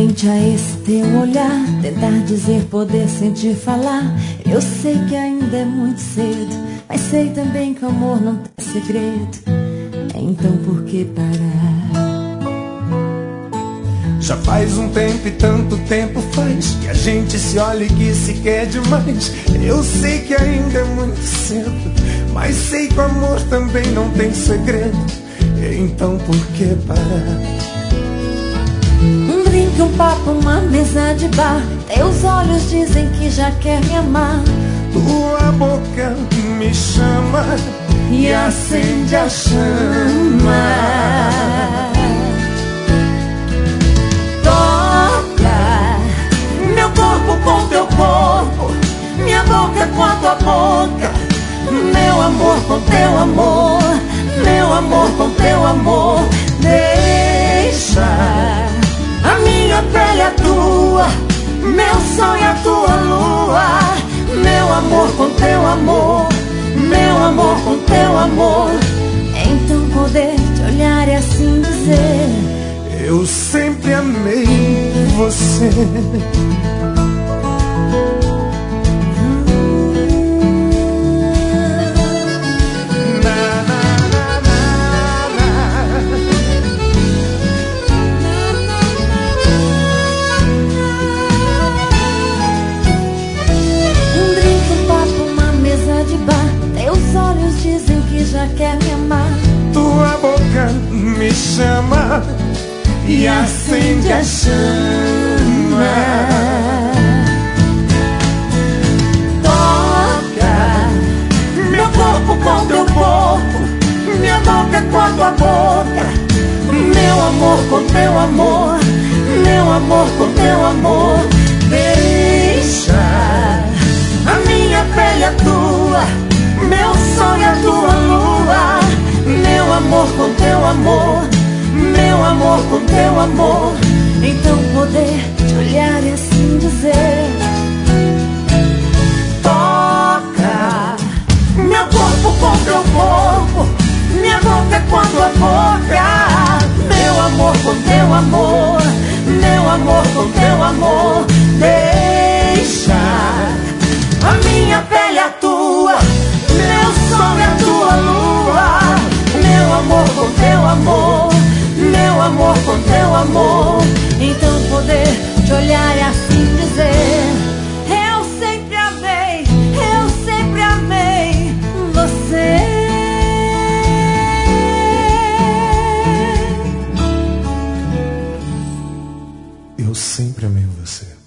frente a esse teu olhar, tentar dizer, poder sentir, falar. Eu sei que ainda é muito cedo, mas sei também que o amor não tem segredo. Então por que parar? Já faz um tempo e tanto tempo faz que a gente se olha e que se quer demais. Eu sei que ainda é muito cedo, mas sei que o amor também não tem segredo. Então por que parar? Um drink, um papo, uma mesa de bar. Teus olhos dizem que já quer me amar. Tua boca me chama e acende a chama. Toca meu corpo com teu corpo, minha boca com a tua boca. Meu amor com teu amor, meu amor com teu amor. Deixa a minha pele a tua, meu sonho a tua lua. Meu amor com teu amor, meu amor com teu amor. Então poder te olhar e assim dizer: eu sempre amei você. Dizem que já quer me amar. Tua boca me chama e acende a chama. Toca meu corpo com teu corpo, minha boca com a tua boca. Meu amor com teu amor, meu amor com teu amor. Deixa a minha pele a tua, meu sonho a tua lua. Meu amor com teu amor, meu amor com teu amor. Então poder te olhar e assim dizer: toca meu corpo com teu corpo, minha boca com a tua boca. Meu amor com teu amor, meu amor com teu amor. Deixa a minha pele a tua, meu sonho a tua lua. Meu amor com teu amor, meu amor com teu amor. Então poder te olhar e assim dizer: eu sempre amei você. Eu sempre amei você.